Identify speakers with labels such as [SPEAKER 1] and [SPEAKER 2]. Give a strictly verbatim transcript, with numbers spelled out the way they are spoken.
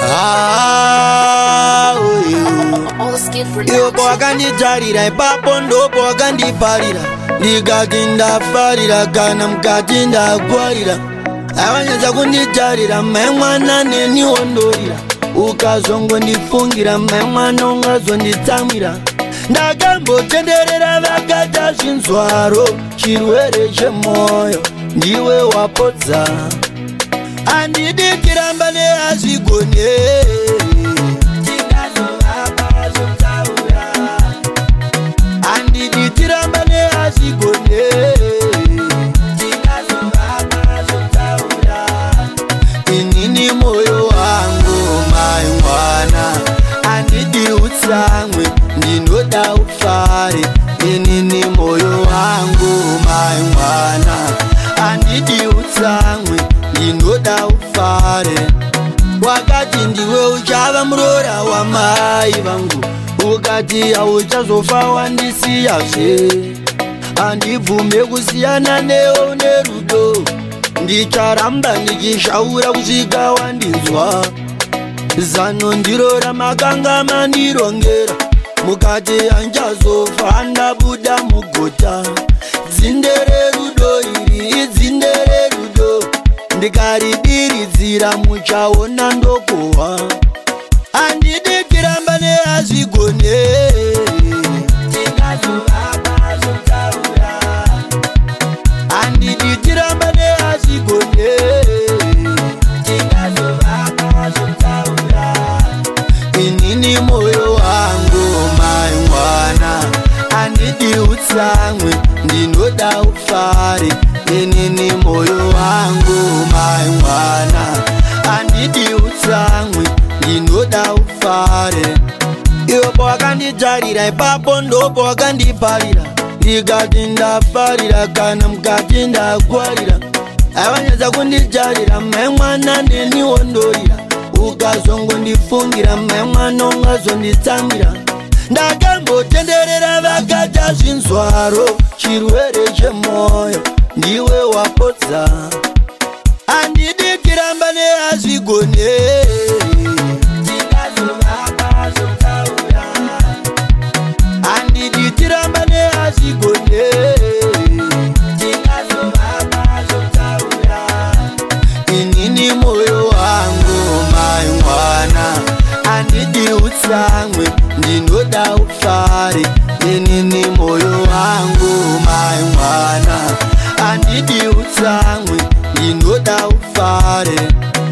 [SPEAKER 1] Ah, yo bogandi jarira papondo bogandi parira ndigatinda farira kana mkatinda gwarira avanyaza kundijarira memwana neni ondorira ukazongo ndifungira memwana ungazonditsamira ndakambotenderera vakata zvinzwaro chirwere chemoyo ndiwe wapodza andidi kiramba neazvigone andidi tiramba neazvigone inini moyo wangu maingwana andidi utsamwe ndinoda ufare inini moyo wangu maingwana andidi utsamwe ndinoda ufare wakati ndiwe uchava murora wamai vangu ukati hauchazofa wandisiyazve handibvume kusiyana newo nerudo ndicharamba ndichishaura kusvika wandinzwa zano ndiro ramakanga mandirongera mukati hanchazofa ndabuda mugota dzindere rudo iri idzindere rudo ndikaridiridzira muchaona ndokohwa handidi kiramba neazvigone handidi tiramba neazvigone inini moyo wangu maingwana handidi utsamwe ndinoda ufare inini moyo wangu maingwana handidi utsamwe ndinoda ufare iwe bwakandijarira ipapo ndopo wakandiparira ndikati ndafarira kana mukati ndagwarira avanyaza kundijarira memwana ndeniwondorira ukazongo ndifungira memwana ungazonditsamira ndakambotenderera vakata zvinzwaro chirwere chemoyo ndiwe wapodza handidi kiramba neazvigone handidi tiramba neazvigone inini moyo wangu maingwana handidi utsamwe ndinoda ufare inini moyo wangu maingwana handidi utsamwe ndinoda ufare